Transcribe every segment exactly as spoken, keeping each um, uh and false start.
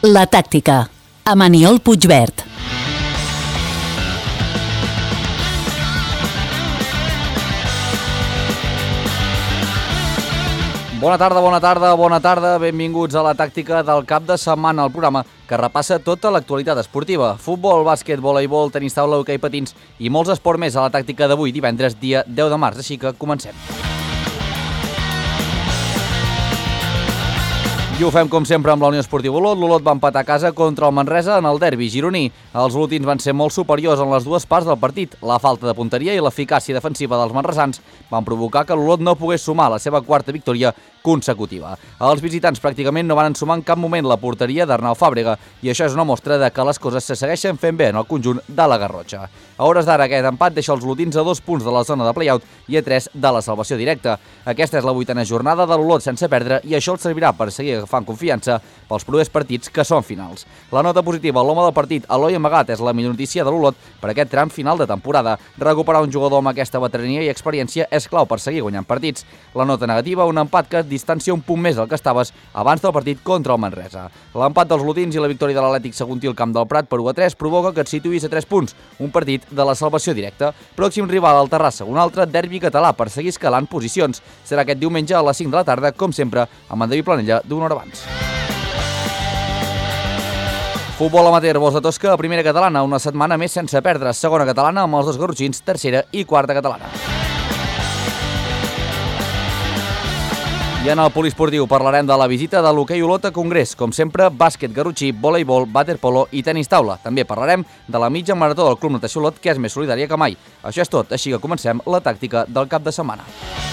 La tàctica, amb Aniol Puigvert. Bona tarda, bona tarda, bona tarda. Benvinguts a la tàctica del cap de setmana, el programa que repassa tota l'actualitat esportiva. Futbol, bàsquet, voleibol, tenis taula, hoquei patins i molts esports més a la tàctica d'avui, divendres, dia deu de març. Així que comencem. I ho fem com sempre amb la Unió Esportiva Olot. L'Olot va empatar a casa contra el Manresa en el derbi gironí. Els olotins van ser molt superiors en les dues parts del partit. La falta de punteria i l'eficàcia defensiva dels manresans van provocar que l'Olot no pogués sumar la seva quarta victòria consecutiva. Els visitants pràcticament no van sumar en cap moment la porteria d'Arnau Fàbrega i això és una mostra de que les coses se segueixen fent bé en el conjunt de la Garrotxa. A hores d'ara aquest empat deixa els olotins a dos punts de la zona de play-out i a tres de la salvació directa. Aquesta és la vuitena jornada de l'Olot sense perdre i això els servirà per seguir agafant confiança pels propers partits que són finals. La nota positiva, l'home del partit, Eloi Amagat, és la millor notícia de l'Olot per aquest tram final de temporada. Recuperar un jugador amb aquesta veterania i experiència és clau per seguir guanyant partits. La nota negativa, un empat que distancia un punt més del que estaves abans del partit contra el Manresa. L'empat dels olotins i la victòria de l'Atlètic Saguntí al Camp del Prat per u a tres provoca que et situïs a tres punts, un partit de la salvació directa. Pròxim rival al Terrassa, un altre derbi català per seguir escalant posicions. Serà aquest diumenge a les cinc de la tarda, com sempre, amb en David Planella d'una hora abans. Futbol amateur, Bosch de Tosca, primera catalana, una setmana més sense perdre, segona catalana amb els dos garrotxins, tercera i quarta catalana. I en el poliesportiu parlarem de la visita de l'hoquei Olot a Congrés, com sempre, bàsquet garrotxí, voleibol, waterpolo i tenis taula. També parlarem de la mitja marató del Club Natació Olot, que és més solidària que mai. Això és tot, així que comencem la tàctica del cap de setmana.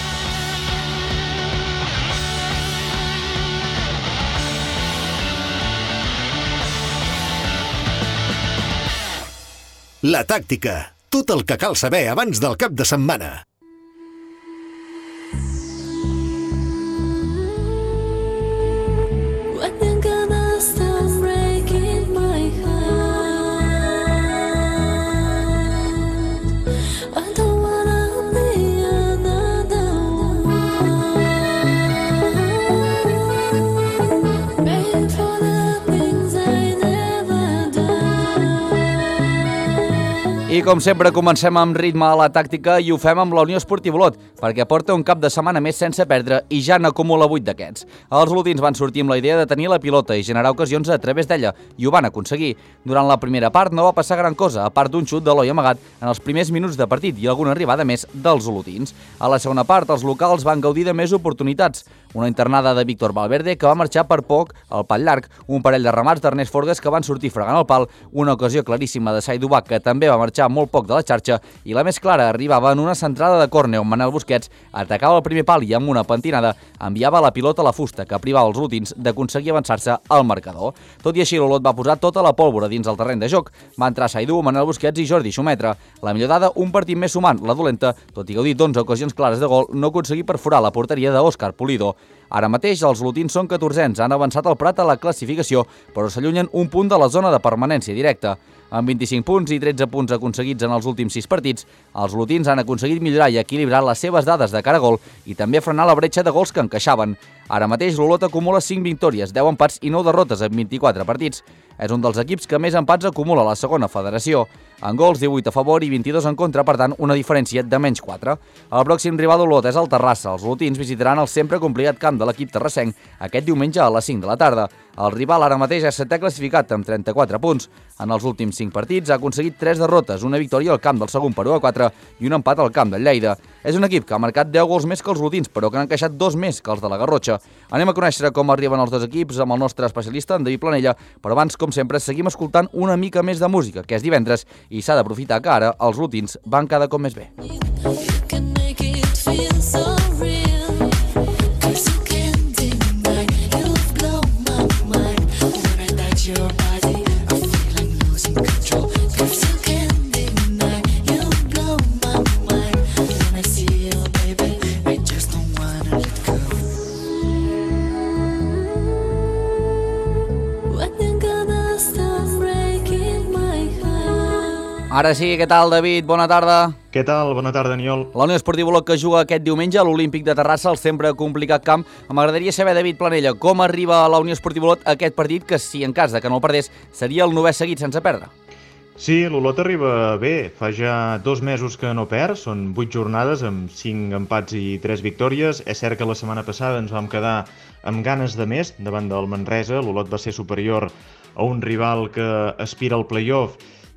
La tàctica, tot el que cal saber abans del cap de setmana. I com sempre comencem amb ritme a la tàctica i ho fem amb la Unió Esportiva Olot, perquè porta un cap de setmana més sense perdre i ja n'acumula vuit d'aquests. Els olotins van sortir amb la idea de tenir la pilota i generar ocasions a través d'ella, i ho van aconseguir. Durant la primera part no va passar gran cosa, a part d'un xut d'Eloi Amagat en els primers minuts de partit i alguna arribada més dels olotins. A la segona part, els locals van gaudir de més oportunitats. Una internada de Víctor Valverde que va marxar per poc al pal llarg, un parell de remats d'Ernest Forgues que van sortir fregant el pal, una ocasió claríssima de Saidu Bach que també va marxar molt poc de la xarxa i la més clara arribava en una centrada de córner on Manel Busquets atacava el primer pal i amb una pentinada enviava la pilota a la fusta que privava els olotins d'aconseguir avançar-se al marcador. Tot i així l'Olot va posar tota la pólvora dins el terreny de joc. Va entrar Saidu, Manel Busquets i Jordi Xumetre. La millor dada, un partit més sumant, la dolenta, tot i gaudir d'onze ocasions clares de gol, no aconseguir perforar la porteria d'Òscar Pulido. Ara mateix els olotins són catorzens, han avançat el Prat a la classificació, però s'allunyen un punt de la zona de permanència directa. Amb vint-i-cinc punts i tretze punts aconseguits en els últims sis partits, els olotins han aconseguit millorar i equilibrar les seves dades de cara a gol i també frenar la bretxa de gols que encaixaven. Ara mateix l'Olot acumula cinc victòries, deu empats i nou derrotes en vint-i-quatre partits. És un dels equips que més empats acumula a la segona federació. En gols, divuit a favor i vint-i-dos en contra, per tant, una diferència de menys quatre. El pròxim rival d'Olot és el Terrassa. Els olotins visitaran el sempre complicat camp de l'equip terrassenc aquest diumenge a les cinc de la tarda. El rival ara mateix és setè classificat amb trenta-quatre punts. En els últims cinc partits ha aconseguit tres derrotes, una victòria al camp del segon per u a quatre i un empat al camp del Lleida. És un equip que ha marcat deu gols més que els olotins, però que n'han encaixat dos més que els de la Garrotxa. Anem a conèixer com arriben els dos equips amb el nostre especialista, en David Planella, però abans, com sempre, seguim escoltant una mica més de música, que és divendres, i s'ha d'aprofitar que ara els olotins van cada cop més bé. Ara sí, què tal, David? Bona tarda. Què tal? Bona tarda, Aniol. La Unió Esportiva Olot que juga aquest diumenge a l'Olímpic de Terrassa, el sempre complicat camp. M'agradaria saber, David Planella, com arriba a la Unió Esportiva Olot aquest partit que, si en cas de que no el perdés, seria el novè seguit sense perdre. Sí, l'Olot arriba bé. Fa ja dos mesos que no perd. Són vuit jornades amb cinc empats i tres victòries. És cert que la setmana passada ens vam quedar amb ganes de més davant del Manresa. L'Olot va ser superior a un rival que aspira al play-off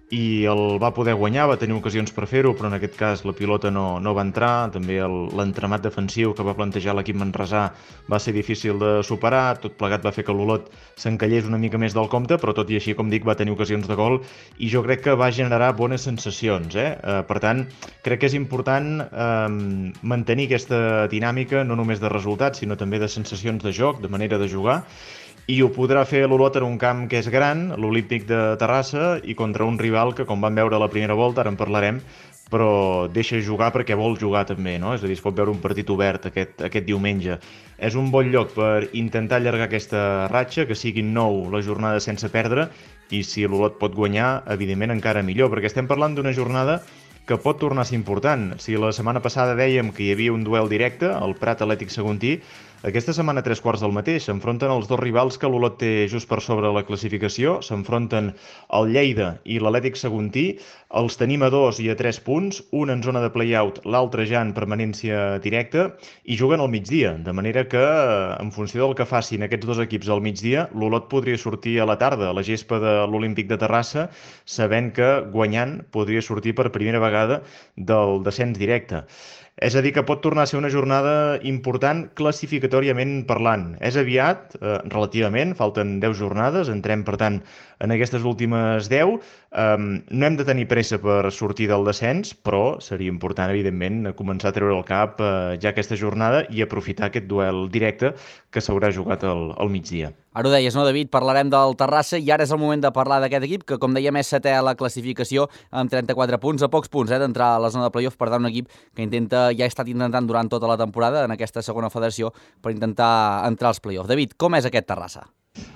i el va poder guanyar, va tenir ocasions per fer-ho, però en aquest cas la pilota no, no va entrar. També l'entramat defensiu que va plantejar l'equip manresà va ser difícil de superar. Tot plegat va fer que l'Olot s'encallés una mica més del compte, però tot i així, com dic, va tenir ocasions de gol i jo crec que va generar bones sensacions. Eh? Eh, per tant, crec que és important eh, mantenir aquesta dinàmica, no només de resultats, sinó també de sensacions de joc, de manera de jugar. I ho podrà fer l'Olot en un camp que és gran, l'Olímpic de Terrassa, i contra un rival que, com vam veure a la primera volta, ara en parlarem, però deixa jugar perquè vol jugar també, no? És a dir, es pot veure un partit obert aquest, aquest diumenge. És un bon lloc per intentar allargar aquesta ratxa, que siguin nou la jornada sense perdre, i si l'Olot pot guanyar, evidentment encara millor, perquè estem parlant d'una jornada que pot tornar a ser important. Si la setmana passada dèiem que hi havia un duel directe, el Prat Atlètic Saguntí, aquesta setmana tres quarts del mateix. S'enfronten els dos rivals que l'Olot té just per sobre la classificació. S'enfronten el Lleida i l'Atlètic Saguntí. Els tenim a dos i a tres punts, un en zona de play-out, l'altre ja en permanència directa, i juguen al migdia, de manera que, en funció del que facin aquests dos equips al migdia, l'Olot podria sortir a la tarda, a la gespa de l'Olímpic de Terrassa, sabent que guanyant podria sortir per primera vegada del descens directe. És a dir, que pot tornar a ser una jornada important classificatòriament parlant. És aviat, eh, relativament, falten deu jornades, entrem, per tant, en aquestes últimes deu. Um, no hem de tenir pressa per sortir del descens, però seria important, evidentment, començar a treure el cap eh, ja aquesta jornada i aprofitar aquest duel directe que s'haurà jugat al, al migdia. Ara ho deies, no, David? Parlarem del Terrassa i ara és el moment de parlar d'aquest equip que, com dèiem, és setè a la classificació amb trenta-quatre punts, a pocs punts eh, d'entrar a la zona de play-off. Per tant, un equip que intenta, ja ha estat intentant durant tota la temporada en aquesta segona federació per intentar entrar als play-off. David, com és aquest Terrassa?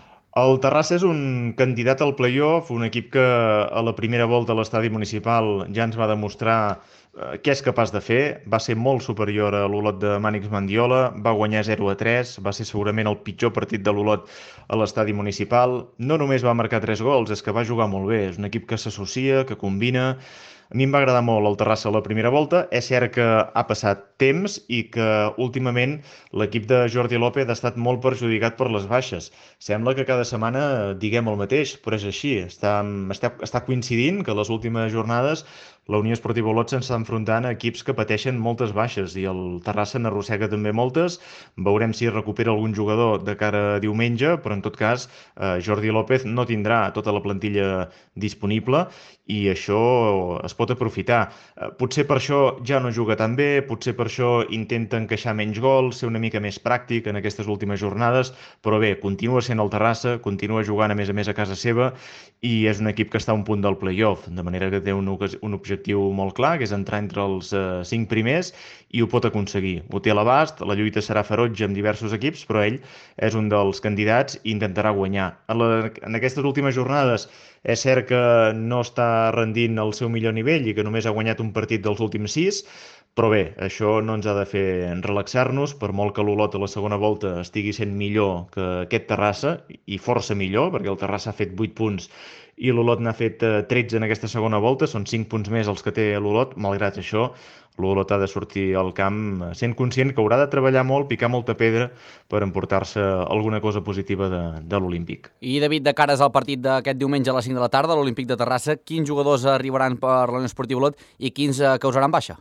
El Terrassa és un candidat al play-off, un equip que a la primera volta a l'estadi municipal ja ens va demostrar eh, què és capaç de fer. Va ser molt superior a l'Olot de Mànix Mandiola, va guanyar zero a tres, va ser segurament el pitjor partit de l'Olot a l'estadi municipal. No només va marcar tres gols, és que va jugar molt bé. És un equip que s'associa, que combina. A mi em va agradar molt el Terrassa a la primera volta. És cert que ha passat temps i que últimament l'equip de Jordi López ha estat molt perjudicat per les baixes. Sembla que cada setmana diguem el mateix, però és així. Està, està, està coincidint que les últimes jornades la Unió Esportiva Olot s'està enfrontant a equips que pateixen moltes baixes i el Terrassa n'arrossega també moltes. Veurem si recupera algun jugador de cara a diumenge, però en tot cas eh, Jordi López no tindrà tota la plantilla disponible i això es pot aprofitar. Eh, potser per això ja no juga tan bé, potser per això intenta encaixar menys gols, ser una mica més pràctic en aquestes últimes jornades, però bé, continua sent el Terrassa, continua jugant a més a més a casa seva i és un equip que està a un punt del play-off, de manera que té un, un objectiu molt clar, que és entrar entre els eh, cinc primers i ho pot aconseguir. Ho té a l'abast, la lluita serà ferotge amb diversos equips, però ell és un dels candidats i intentarà guanyar. En, la, en aquestes últimes jornades és cert que no està rendint al seu millor nivell i que només ha guanyat un partit dels últims sis, però bé, això no ens ha de fer relaxar-nos, per molt que l'Olot a la segona volta estigui sent millor que aquest Terrassa, i força millor, perquè el Terrassa ha fet vuit punts i l'Olot n'ha fet tretze en aquesta segona volta, són cinc punts més els que té l'Olot. Malgrat això, l'Olot ha de sortir al camp sent conscient que haurà de treballar molt, picar molta pedra per emportar-se alguna cosa positiva de, de l'Olímpic. I David, de cares al partit d'aquest diumenge a les cinc de la tarda, l'Olímpic de Terrassa, quins jugadors arribaran per la Unió Esportiva Olot i quins causaran baixa?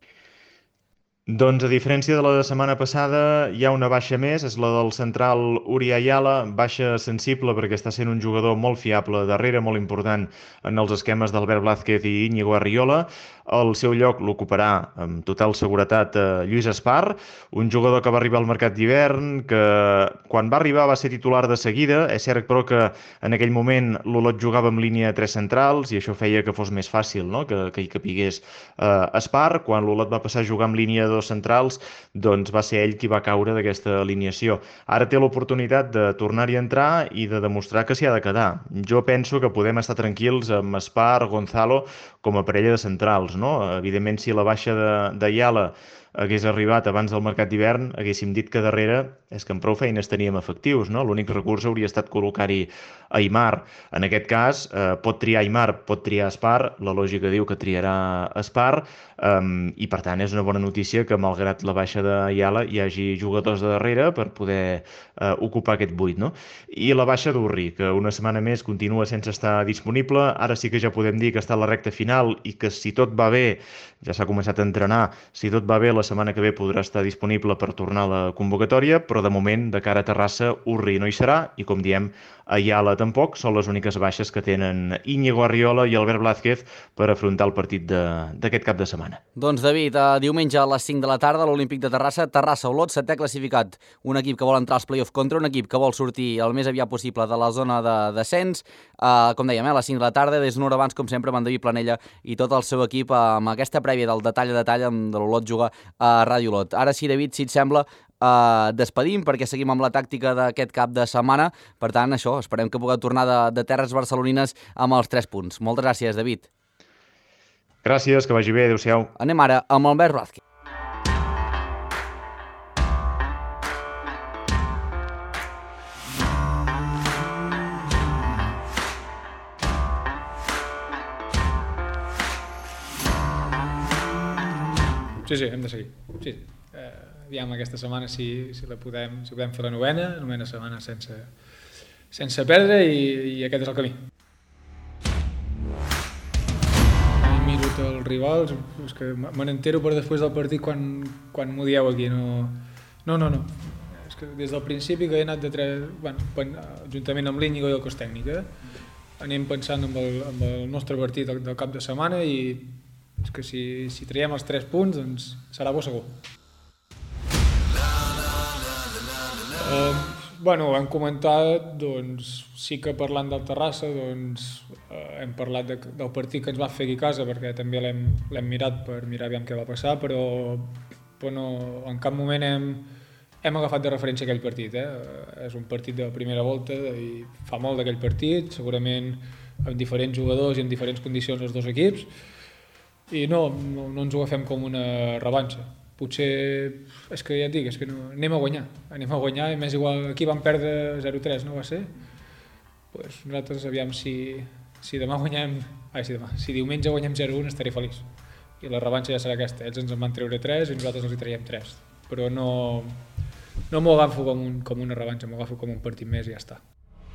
Doncs, a diferència de la setmana passada, hi ha una baixa més, és la del central Uri Ayala, baixa sensible perquè està sent un jugador molt fiable darrere, molt important en els esquemes d'Albert Blázquez i Íñigo Arriola. El seu lloc l'ocuparà amb total seguretat eh, Lluís Espar, un jugador que va arribar al mercat d'hivern, que quan va arribar va ser titular de seguida. És cert, però, que en aquell moment l'Olot jugava amb línia de tres centrals i això feia que fos més fàcil, no? que, que hi capigués eh, Espar. Quan l'Olot va passar a jugar amb línia de dos centrals, doncs va ser ell qui va caure d'aquesta alineació. Ara té l'oportunitat de tornar-hi a entrar i de demostrar que s'hi ha de quedar. Jo penso que podem estar tranquils amb Espar, Gonzalo, com a parella de centrals, no? Evidentment, si la baixa de, de Yala hagués arribat abans del mercat d'hivern, haguéssim dit que darrere és que amb prou feines teníem efectius, no? L'únic recurs hauria estat col·locar-hi Aimar. En aquest cas, eh, pot triar Aimar, pot triar Espar, la lògica diu que triarà Espar, um, i per tant és una bona notícia que malgrat la baixa de Yala hi hagi jugadors de darrere per poder eh, ocupar aquest buit, no? I la baixa d'Urri, que una setmana més continua sense estar disponible, ara sí que ja podem dir que està a la recta final i que si tot va bé, ja s'ha començat a entrenar, si tot va bé la setmana que ve podrà estar disponible per tornar a la convocatòria, però de moment, de cara a Terrassa, Urri no hi serà i, com diem, Ayala tampoc. Són les úniques baixes que tenen Íñigo Arriola i Albert Blázquez per afrontar el partit d'aquest cap de setmana. Doncs, David, eh, diumenge a les cinc de la tarda a l'Olímpic de Terrassa, Terrassa-Olot, setè classificat. Un equip que vol entrar als play-off contra un equip que vol sortir el més aviat possible de la zona de descens. Eh, com dèiem, eh, a les cinc de la tarda, des d'una hora abans, com sempre, amb en David Planella i tot el seu equip eh, amb aquesta prèvia del detall a detall de l'Olot juga a Ràdio Olot. Ara sí, David, si et sembla, Uh, despedim perquè seguim amb la tàctica d'aquest cap de setmana. Per tant, això, esperem que pugueu tornar de, de terres barcelonines amb els tres punts. Moltes gràcies, David. Gràcies, que vagi bé, adéu-siau. Anem ara amb Albert Blázquez. Sí, sí, hem de seguir. Sí, sí. Eh, aviam aquesta setmana si, si, la podem, si podem fer la novena, novena setmana sense, sense perdre i, i aquest és el camí. I miro els rivals, és que me n'entero per després del partit quan, quan m'ho dieu aquí. No, no, no, no. És que des del principi que he anat de tres, bueno, juntament amb l'Íñigo i el cos tècnic, eh? Anem pensant en el, en el nostre partit del, del cap de setmana i és que si, si traiem els tres punts, doncs serà bo segur. Eh, bueno, hem comentat, doncs, sí que parlant del Terrassa, doncs, eh, hem parlat de, del partit que ens va fer aquí a casa, perquè també l'hem mirat per mirar aviam què va passar, però, però no, en cap moment hem, hem agafat de referència aquell partit. Eh? És un partit de primera volta i fa molt d'aquell partit, segurament amb diferents jugadors i en diferents condicions els dos equips, i no, no, no ens ho agafem com una revanxa. Potser, és que ja et dic, és que no, anem a guanyar, anem a guanyar, i més igual, aquí vam perdre zero tres, no va ser? Pues nosaltres, aviam, si, si demà guanyem, ai, si demà, si diumenge guanyem zero un estaré feliç. I la revanxa ja serà aquesta, ells ens en van treure tres i nosaltres els hi traiem tres. Però no, no m'ho agafo com, un, com una revanxa, m'ho agafo com un partit més i ja està.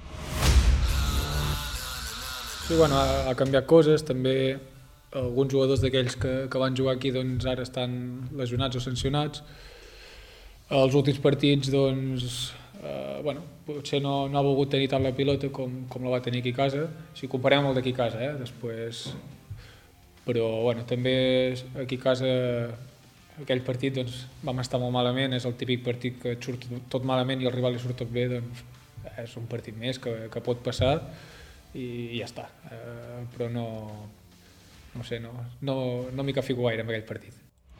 Sí, bueno, ha, ha canviat coses, també alguns jugadors d'aquells que, que van jugar aquí doncs, ara estan lesionats o sancionats. Els últims partits, doncs, eh, bueno, potser no, no ha volgut tenir tant la pilota com, com la va tenir aquí a casa, si comparem amb el d'aquí a casa, eh? Després, però bueno, també aquí a casa aquell partit doncs, vam estar molt malament, és el típic partit que et surt tot malament i el rival li surt tot bé, doncs és un partit més que, que pot passar i, i ja està, eh, però no... No sé, no, no, no m'hi fico gaire en aquell partit.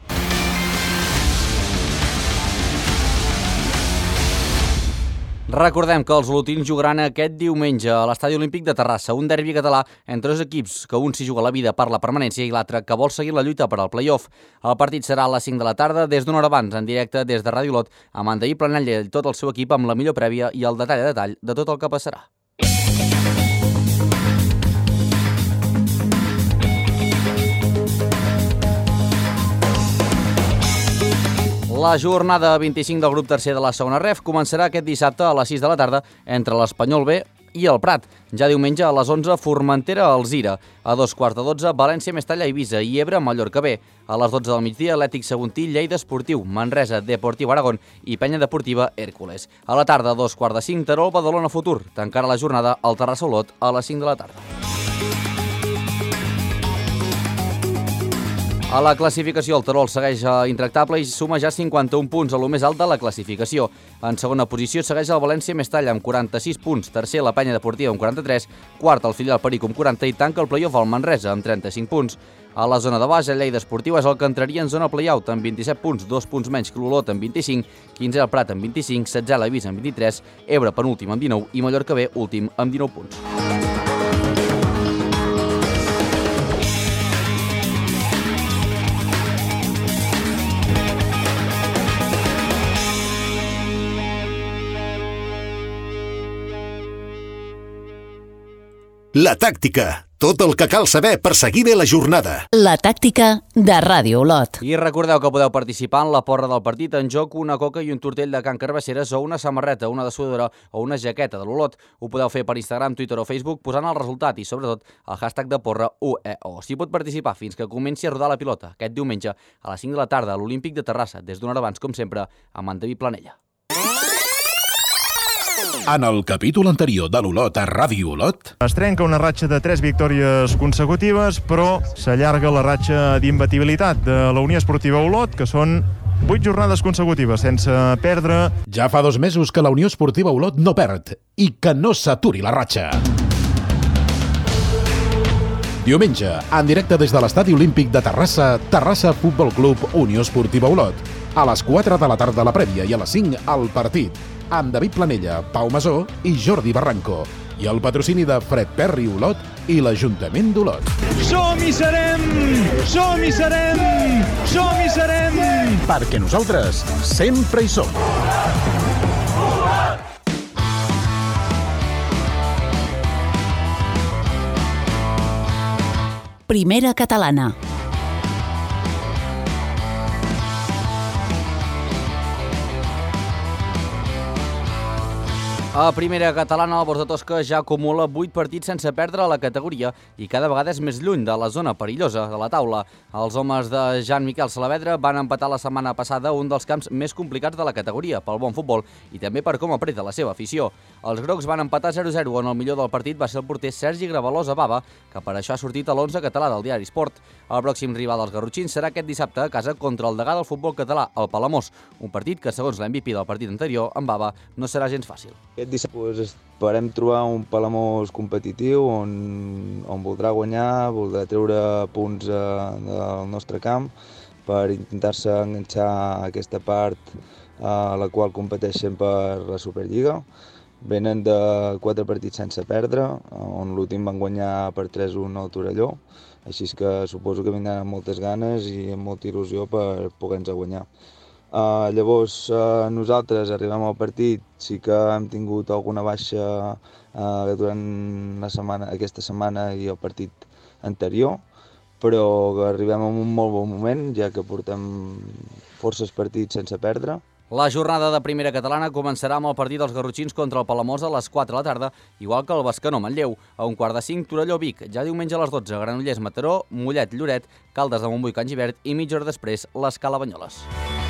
Recordem que els olotins jugaran aquest diumenge a l'Estadi Olímpic de Terrassa, un derbi català entre dos equips, que un s'hi juga la vida per la permanència i l'altre que vol seguir la lluita per al play-off. El partit serà a les cinc de la tarda, des d'una hora abans, en directe des de Ràdio Olot, amb en David Planella i tot el seu equip amb la millor prèvia i el detall a detall de tot el que passarà. La jornada vint-i-cinc del grup tercer de la segona ref començarà aquest dissabte a les sis de la tarda entre l'Espanyol B i el Prat. Ja diumenge a les onze, Formentera Alzira. A dos quarts de dotze, València Mestalla Eivissa i Ebre Mallorca B. A les dotze del migdia, Atlètic Saguntí Lleida Esportiu, Manresa Deportiu Aragón i Penya Deportiva Hèrcules. A la tarda, a dos quarts de cinc, Terol Badalona Futur. Tancarà la jornada al Terrassa Olot a les cinc de la tarda. A la classificació, el Terol segueix intractable i suma ja cinquanta-un punts, a lo més alt de la classificació. En segona posició segueix el València Mestalla amb quaranta-sis punts, tercer la Penya Deportiva amb quaranta-tres, quart el Filial Perico amb quaranta i tanca el play-off al Manresa amb trenta-cinc punts. A la zona de baix, el Lleida Esportiu és el que entraria en zona play-out amb vint-i-set punts, dos punts menys que l'Olot amb vint-i-cinc, quinze el Prat amb vint-i-cinc, setze l'Eivissa amb vint-i-tres, Ebre penúltim amb dinou i Mallorca B últim amb dinou punts. La tàctica. Tot el que cal saber per seguir bé la jornada. La tàctica de Ràdio Olot. I recordeu que podeu participar en la porra del partit en joc una coca i un tortell de Can Carbasseres o una samarreta, una dessuadora o una jaqueta de l'Olot. Ho podeu fer per Instagram, Twitter o Facebook posant el resultat i, sobretot, el hashtag de porra U E O. S'hi pot participar fins que comenci a rodar la pilota aquest diumenge a les cinc de la tarda a l'Olímpic de Terrassa, des d'una hora abans, com sempre, amb en David Planella. En el capítol anterior de l'Olot a Ràdio Olot... Es trenca una ratxa de tres victòries consecutives, però s'allarga la ratxa d'imbatibilitat de la Unió Esportiva Olot, que són vuit jornades consecutives sense perdre. Ja fa dos mesos que la Unió Esportiva Olot no perd i que no s'aturi la ratxa. Diumenge, en directe des de l'Estadi Olímpic de Terrassa, Terrassa Futbol Club Unió Esportiva Olot. A les quatre de la tarda la prèvia i a les cinc el partit, amb David Planella, Pau Masó i Jordi Barranco. I el patrocini de Fred Perry Olot i l'Ajuntament d'Olot. Som i serem! Som i serem! Som i serem! Perquè nosaltres sempre hi som. Primera catalana. A primera catalana, el Bors de Tosca ja acumula vuit partits sense perdre a la categoria i cada vegada és més lluny de la zona perillosa de la taula. Els homes de Jan Miquel Salavedra van empatar la setmana passada un dels camps més complicats de la categoria pel bon futbol i també per com apreta la seva afició. Els grocs van empatar zero a zero on el millor del partit va ser el porter Sergi Gravalós a Bava, que per això ha sortit a l'onze català del diari Esport. El pròxim rival dels garrotxins serà aquest dissabte a casa contra el degà del futbol català, el Palamós, un partit que, segons l'M V P del partit anterior, en Bava, no serà gens fàcil. Aquest dissabte pues, esperem trobar un Palamós competitiu on, on voldrà guanyar, voldrà treure punts eh, del nostre camp per intentar-se enganxar aquesta part eh, a la qual competeixen per la Superliga. Venen de quatre partits sense perdre, on l'últim van guanyar per tres a un al Torelló, així que suposo que vindran amb moltes ganes i amb molta il·lusió per poder-nos guanyar. Uh, llavors, uh, nosaltres arribem al partit, sí que hem tingut alguna baixa uh, durant la setmana, aquesta setmana i el partit anterior, però arribem en un molt bon moment, ja que portem forces partits sense perdre. La jornada de primera catalana començarà amb el partit dels garrotxins contra el Palamós a les quatre de la tarda, igual que el Bescanó Manlleu, a un quart de cinc Torelló Vic, ja diumenge a les dotze Granollers Mataró, Mollet Lloret, Caldes de Montbui Can Gibert i mitja hora després l'Escala Banyoles.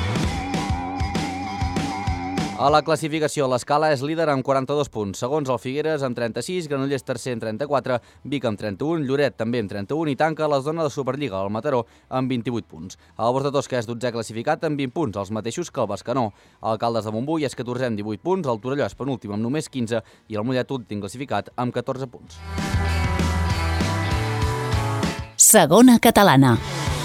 A la classificació, l'Escala és líder amb quaranta-dos punts, segons el Figueres amb trenta-sis, Granollers tercer amb trenta-quatre, Vic amb trenta-un, Lloret també amb trenta-un i tanca la zona de Superliga, el Mataró, amb vint-i-vuit punts. El Bors de Tosca és dotzè classificat amb vint punts, els mateixos que el Bescanó. El Caldes de Montbui és catorzè amb divuit punts, el Torelló és penúltim amb només quinze i el Mollet últim classificat amb catorze punts. Segona catalana.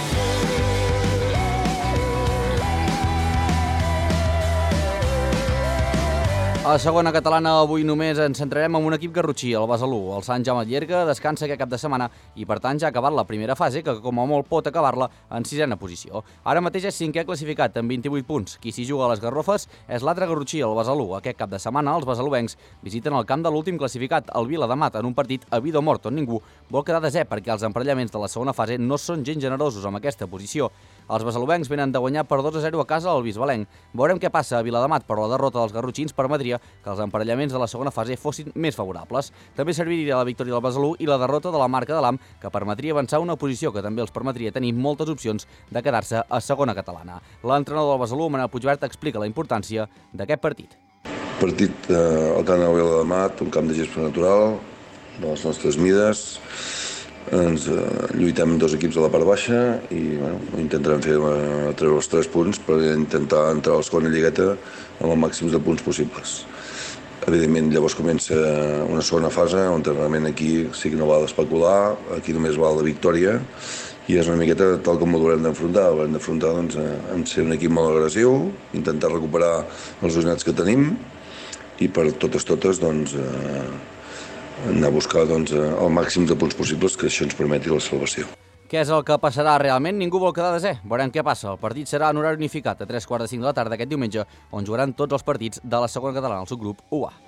A segona catalana avui només ens centrarem en un equip garrotxí, el Besalú. El Sant Jaume de Llierca descansa aquest cap de setmana i per tant ja ha acabat la primera fase, que com a molt pot acabar-la en sisena posició. Ara mateix és cinquè classificat amb vint-i-vuit punts. Qui s'hi juga a les Garrofes és l'altre garrotxí, el Besalú. Aquest cap de setmana els besaluencs visiten el camp de l'últim classificat, el Viladamat, en un partit a vida o mort on ningú vol quedar desè perquè els emparellaments de la segona fase no són gens generosos amb aquesta posició. Els besaluencs venen de guanyar per dos a zero a casa al Bisbalenc. Veurem què passa a Viladamat, però la derrota dels garrotxins permetria que els emparellaments de la segona fase fossin més favorables. També serviria la victòria del Besalú i la derrota de la Marca de l'Am, que permetria avançar una posició que també els permetria tenir moltes opcions de quedar-se a segona catalana. L'entrenador del Besalú, Manel Puigvert, explica la importància d'aquest partit. Partit eh, al camp de Viladamat, un camp de gespa natural, de les nostres mides, ens eh, lluitem dos equips a la part baixa i bueno, intentarem fer eh, treure els tres punts per intentar entrar a la segona lligueta amb el màxim de punts possibles. Evidentment, llavors comença una segona fase on realment aquí sí que no val d'especular, aquí només val la victòria i és una miqueta tal com ho haurem d'enfrontar. Haurem d'enfrontar doncs, en ser un equip molt agressiu, intentar recuperar els dos nets que tenim i per totes totes doncs, eh, anar a buscar doncs, el màxim de punts possibles que això ens permeti la salvació. Què és el que passarà realment? Ningú vol quedar desè. Veurem què passa. El partit serà en horari unificat a tres quarts de cinc de la tarda aquest diumenge, on jugaran tots els partits de la segona catalana, el subgrup u A.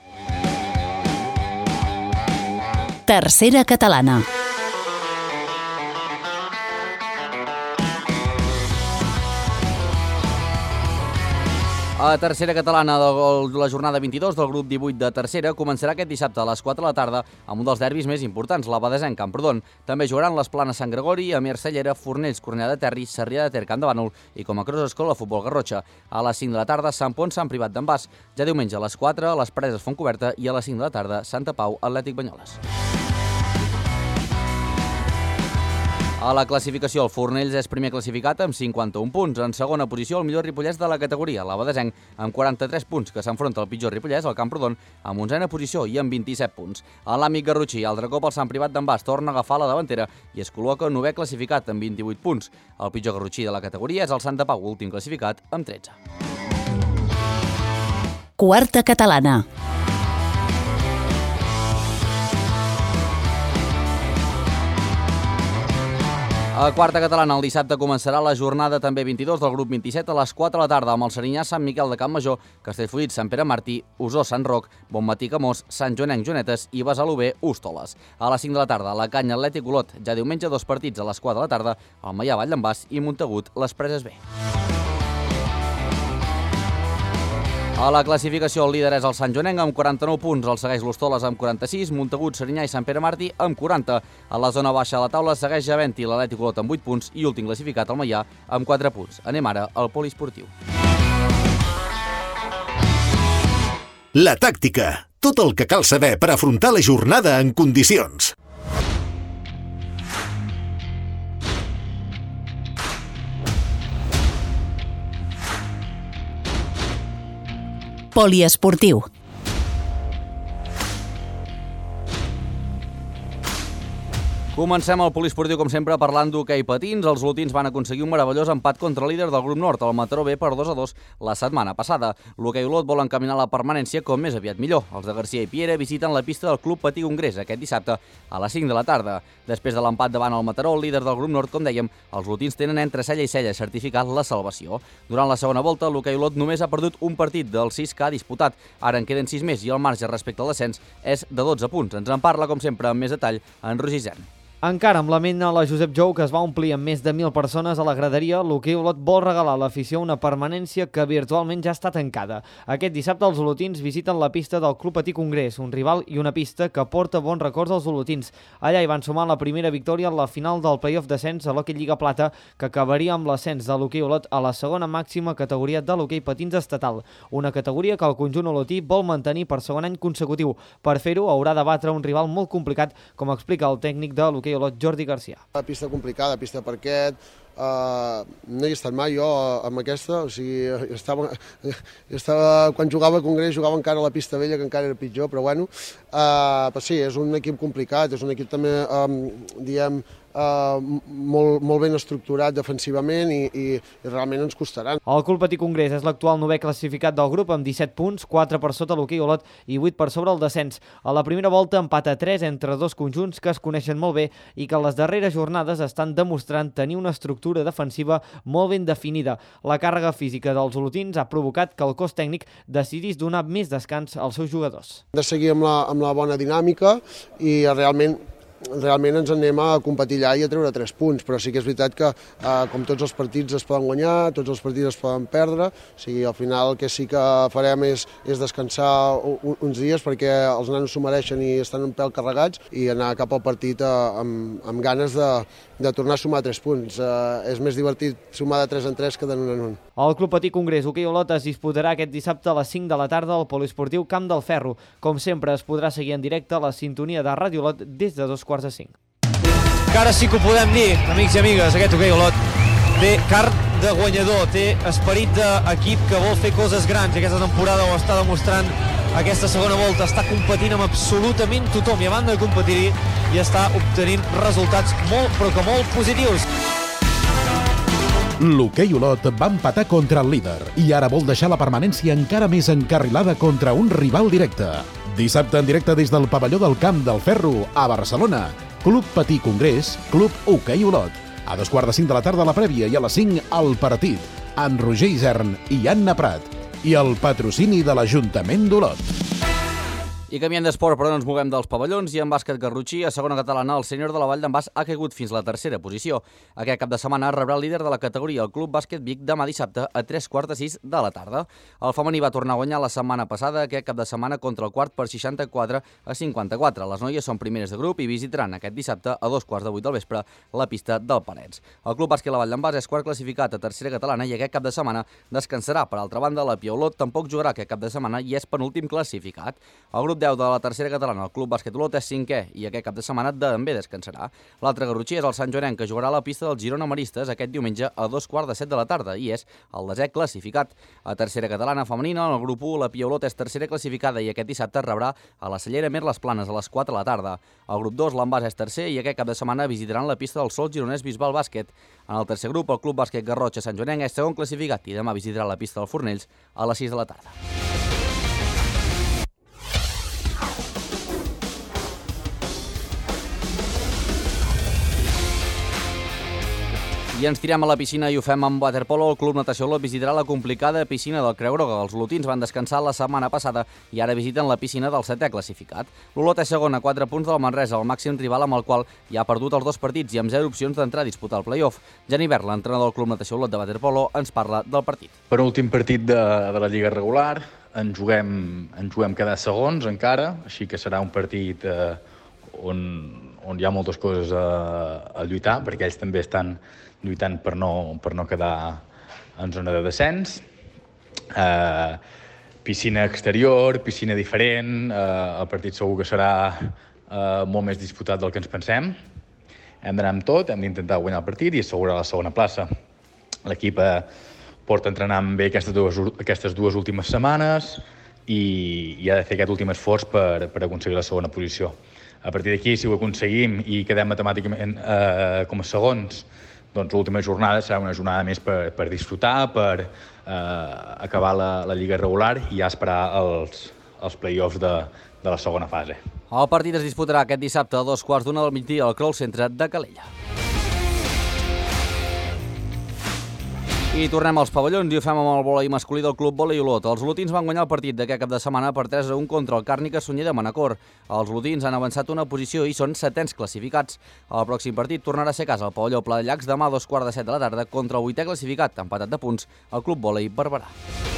Tercera catalana. A tercera catalana de la jornada vint-i-dos del grup divuit de tercera començarà aquest dissabte a les quatre de la tarda amb un dels derbis més importants, l'Abadesenc Camprodon. També jugaran les Planes Sant Gregori, Amer Cellera, Fornells, Cornellà de Terri, Sarrià de Ter, Camp de Bànol i com a Cross Escola Futbol Garrotxa. A les cinc de la tarda, Sant Pons, Sant Privat d'en Bas. Ja diumenge a les quatre, les Preses Fontcoberta i a les cinc de la tarda, Santa Pau, Atlètic Banyoles. A la classificació, el Fornells és primer classificat amb cinquanta-un punts. En segona posició, el millor ripollès de la categoria, l'Abadesenc, amb quaranta-tres punts, que s'enfronta al pitjor ripollès, el Camprodon, amb onzena posició i amb vint-i-set punts. A l'àmbit garrotxí, altre cop el Sant Privat d'en Bas torna a agafar la davantera i es col·loca novè classificat amb vint-i-vuit punts. El pitjor garrotxí de la categoria és el Santa Pau, últim classificat, amb tretze. Quarta catalana. A quarta catalana, el dissabte començarà la jornada també vint-i-dos del grup vint-i-set a les quatre de la tarda amb el Serinyà, Sant Miquel de Campmajor, Castellfollit, Sant Pere Martí, Osó, Sant Roc, Bonmatí, Camós, Sant Joanenc, Joanetes i Besalú-B, Ústoles. A les cinc de la tarda, la Canya, Atlètic Olot. Ja diumenge, dos partits a les quatre de la tarda, el Maià, Vall d'en Bas i Montagut, les Preses B. A la classificació, el líder és el Sant Joanenc amb quaranta-nou punts, el segueix l'Hostoles amb quaranta-sis, Montagut, Serinyà i Sant Pere Martí amb quaranta. A la zona baixa de la taula segueix Javenti, l'Atlètic Olot amb vuit punts i últim classificat el Maià amb quatre punts. Anem ara al poliesportiu. La tàctica. Tot el que cal saber per afrontar la jornada en condicions. Poliesportiu. Comencem el poliesportiu, com sempre, parlant d'hoquei patins. Els olotins van aconseguir un meravellós empat contra el líder del grup nord, el Mataró B, per dos a dos la setmana passada. L'hoquei Olot vol encaminar la permanència com més aviat millor. Els de Garcia i Piera visiten la pista del Club Patí Congrés aquest dissabte a les cinc de la tarda. Després de l'empat davant el Mataró, el líder del grup nord, com dèiem, els olotins tenen entre cella i cella certificat la salvació. Durant la segona volta, l'hoquei Olot només ha perdut un partit dels sis que ha disputat. Ara en queden sis més i el marge respecte al descens és de dotze punts. Ens en parla, com sempre, amb més detall, en Roger Isern. Encara amb la ment a la Josep Jou, que es va omplir amb més de mil persones a la graderia, l'hoquei Olot vol regalar a l'afició una permanència que virtualment ja està tancada. Aquest dissabte els olotins visiten la pista del Club Patí Congrés, un rival i una pista que porta bons records als olotins. Allà hi van sumar la primera victòria en la final del playoff descens a l'hoquei Lliga Plata, que acabaria amb l'ascens de l'hoquei Olot a la segona màxima categoria de l'hoquei patins estatal, una categoria que el conjunt olotí vol mantenir per segon any consecutiu. Per fer-ho haurà de batre un rival molt complicat, com explica el tècnic de l'hoquei Olot, Jordi Garcia. La pista complicada, pista parquet, uh, no hi he estat mai jo amb aquesta, o sigui, estava, estava, quan jugava a Congrés jugava encara a la pista vella, que encara era pitjor, però bueno, uh, però sí, és un equip complicat, és un equip també, um, diem, Uh, molt, molt ben estructurat defensivament i, i, i realment ens costaran. El Club Patí Congrés és l'actual novè classificat del grup amb disset punts, quatre per sota l'hoquei Olot i vuit per sobre el descens. A la primera volta empat a tres entre dos conjunts que es coneixen molt bé i que en les darreres jornades estan demostrant tenir una estructura defensiva molt ben definida. La càrrega física dels olotins ha provocat que el cos tècnic decidís donar més descans als seus jugadors. De seguir amb la, amb la bona dinàmica i realment realment ens anem a competir allà i a treure tres punts, però sí que és veritat que eh, com tots els partits es poden guanyar, tots els partits es poden perdre, o sigui, al final el que sí que farem és, és descansar un, uns dies perquè els nanos s'ho mereixen i estan un pèl carregats i anar cap al partit eh, amb, amb ganes de, de tornar a sumar tres punts. Eh, és més divertit sumar de tres en tres que de un en un. El Club Patí Congrés hoquei Olot es disputarà aquest dissabte a les cinc de la tarda al poliesportiu Camp del Ferro. Com sempre, es podrà seguir en directe a la sintonia de Ràdio Olot des de dos quarts de cinc. que ara sí que ho podem dir, amics i amigues, aquest Hoquei Olot té carn de guanyador, té esperit d'equip que vol fer coses grans, i aquesta temporada ho està demostrant. Aquesta segona volta està competint amb absolutament tothom, i a banda de competir-hi i està obtenint resultats molt, però que molt positius. L'Hoquei Olot va empatar contra el líder i ara vol deixar la permanència encara més encarrilada contra un rival directe. Dissabte en directe des del pavelló del Camp del Ferro a Barcelona. Club Patí Congrés, Club Hoquei Olot. A dos quarts de cinc de la tarda la prèvia i a les cinc el partit. En Roger Isern i Anna Prat. I el patrocini de l'Ajuntament d'Olot. I canviem d'esport, però no ens moguem dels pavellons, i en bàsquet garrotxí, a segona catalana, el sènior de la Vall d'en Bas ha caigut fins a la tercera posició. Aquest cap de setmana rebrà el líder de la categoria, el Club Bàsquet Vic, demà dissabte a tres quarts de sis de la tarda. El femení va tornar a guanyar la setmana passada, aquest cap de setmana contra el quart per seixanta-quatre a cinquanta-quatre. Les noies són primeres de grup i visitaran aquest dissabte a dos quarts de vuit del vespre la pista del Parets. El Club Bàsquet la Vall d'en Bas és quart classificat a tercera catalana i aquest cap de setmana descansarà. Per altra banda, la Pia Olot tampoc jugarà aquest cap de setmana i és penúltim classificat. El grup deu de la tercera catalana, el Club Bàsquet Olot, és cinquè i aquest cap de setmana també descansarà. L'altre garrotxí és el Sant Joanenc, que jugarà a la pista del Girona Maristes aquest diumenge a dos quarts de set de la tarda i és el desè classificat. A tercera catalana femenina, en el grup u, la Pia Olot és tercera classificada i aquest dissabte rebrà a la Cellera Mer les Planes a les quatre de la tarda. El grup dos, l'Envàs, és tercer i aquest cap de setmana visitaran la pista del Sol Gironès Bisbal Bàsquet. En el tercer grup, el Club Bàsquet Garrotxa Sant Joanenc és segon classificat i demà visitarà la pista del Fornells a les sis de la tarda. I ens tirem a la piscina i ho fem amb waterpolo. El Club Natació Olot visitarà la complicada piscina del Creu Groga. Els olotins van descansar la setmana passada i ara visiten la piscina del setè classificat. L'Olot és segon a quatre punts del Manresa, el màxim rival amb el qual ja ha perdut els dos partits i amb zero opcions d'entrar a disputar el play-off. Jani Bert, l'entrenador del Club Natació Olot de waterpolo, ens parla del partit. Per últim partit de, de la Lliga regular, en juguem, en juguem cada segons encara, així que serà un partit eh, on, on hi ha moltes coses a, a lluitar, perquè ells també estan lluitant per no, per no quedar en zona de descens. Eh, piscina exterior, piscina diferent, eh, el partit segur que serà eh, molt més disputat del que ens pensem. Hem d'anar amb tot, hem d'intentar guanyar el partit i assegurar la segona plaça. L'equip eh, porta entrenant bé aquestes dues, aquestes dues últimes setmanes i, i ha de fer aquest últim esforç per, per aconseguir la segona posició. A partir d'aquí, si ho aconseguim i quedem matemàticament eh, com a segons, doncs l'última jornada serà una jornada més per, per disfrutar, per eh, acabar la, la Lliga regular i ja esperar els, els play-offs de, de la segona fase. El partit es disputarà aquest dissabte a dos quarts d'una del migdia al Crol Centre de Calella. I tornem als pavellons i ho fem amb el vòlei masculí del Club Vòlei Olot. Els olotins van guanyar el partit d'aquest cap de setmana per tres a un contra el Càrnica Sunyer de Manacor. Els olotins han avançat una posició i són setens classificats. El pròxim partit tornarà a ser a casa al pavelló Pla de Llacs demà a dos quarts de set de la tarda contra el vuitè classificat, empatat de punts, el Club Vòlei Barberà.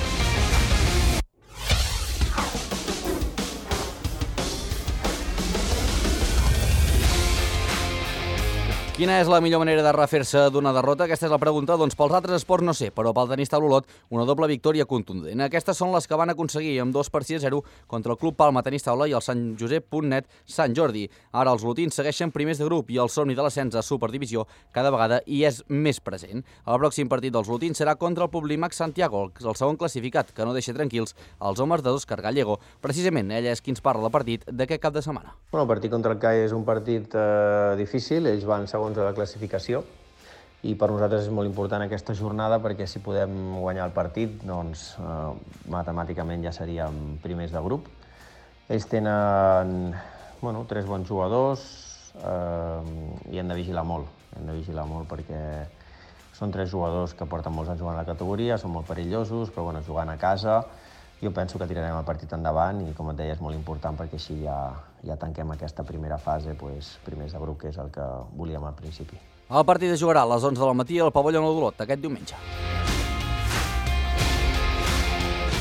Quina és la millor manera de refer-se d'una derrota? Aquesta és la pregunta. Doncs pels altres esports no sé, però pel tenista a l'Olot una doble victòria contundent. Aquestes són les que van aconseguir amb dos per sis a zero contra el Club Palma Tenista Aula i el Sant Josep punt net Sant Jordi. Ara els olotins segueixen primers de grup i el somni de l'ascens a Superdivisió cada vegada hi és més present. El pròxim partit dels olotins serà contra el Publimac Santiago, el segon classificat, que no deixa tranquils els homes d'Òscar Gallego. Precisament ell és qui ens parla del partit d'aquest cap de setmana. Bueno, el partit contra el C A I és un partit eh, difícil, ells van segons de la classificació i per nosaltres és molt important aquesta jornada perquè si podem guanyar el partit doncs eh, matemàticament ja seríem primers de grup. Ells tenen bueno, tres bons jugadors eh, i hem de vigilar molt, hem de vigilar molt perquè són tres jugadors que porten molts anys jugant a la categoria, són molt perillosos, però bueno, jugant a casa jo penso que tirarem el partit endavant i, com et deia, és molt important perquè així ja, ja tanquem aquesta primera fase, pues, primers de grup, que és el que volíem al principi. El partit es jugarà a les onze del matí al pavelló d'Olot aquest diumenge.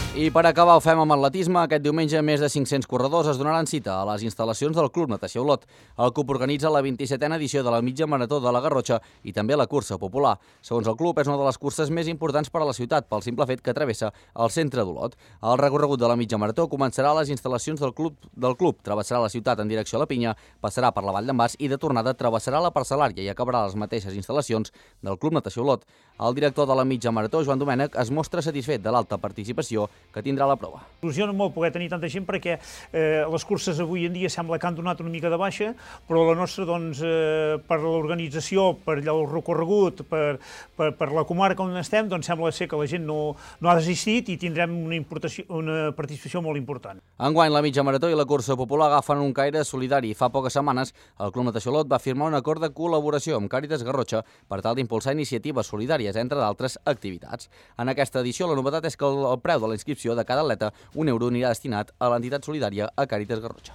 I per acabar ho fem amb atletisme. Aquest diumenge més de cinc-cents corredors es donaran cita a les instal·lacions del Club Natació Olot. El club organitza la vint-i-setena edició de la mitja marató de la Garrotxa i també la cursa popular. Segons el club, és una de les curses més importants per a la ciutat pel simple fet que travessa el centre d'Olot. El recorregut de la mitja marató començarà a les instal·lacions del club, del club, travessarà la ciutat en direcció a la Pinya, passarà per la Vall d'en Bas i de tornada travessarà la parcel·lària i acabarà a les mateixes instal·lacions del Club Natació Olot. El director de la mitja marató, Joan Domènech, es mostra satisfet de l'alta participació que tindrà la prova. Il·lusiona molt poder tenir tanta gent perquè eh, les curses avui en dia sembla que han donat una mica de baixa, però la nostra, doncs, eh, per l'organització, per el recorregut, per, per, per la comarca on estem, doncs sembla ser que la gent no, no ha desistit i tindrem una, importació, una participació molt important. Enguany, la mitja marató i la cursa popular agafen un caire solidari. Fa poques setmanes, el Club Natació Olot va firmar un acord de col·laboració amb Càritas Garrotxa per tal d'impulsar iniciatives solidàries, entre d'altres activitats. En aquesta edició, la novetat és que el, el preu de la inscripció de cada atleta, un euro anirà destinat a l'entitat solidària a Càritas Garrotxa.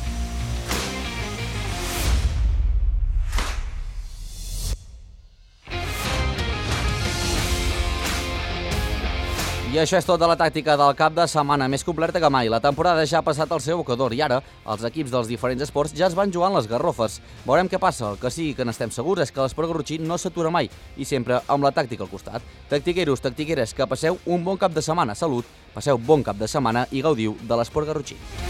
I això és tot de la tàctica del cap de setmana, més completa que mai. La temporada ja ha passat al seu abocador i ara els equips dels diferents esports ja es van jugant les garrofes. Veurem què passa. El que sí que n'estem segurs és que l'esport garrotxí no s'atura mai i sempre amb la tàctica al costat. Tactiqueros, tactiqueres, que passeu un bon cap de setmana. Salut, passeu bon cap de setmana i gaudiu de l'esport garrotxí.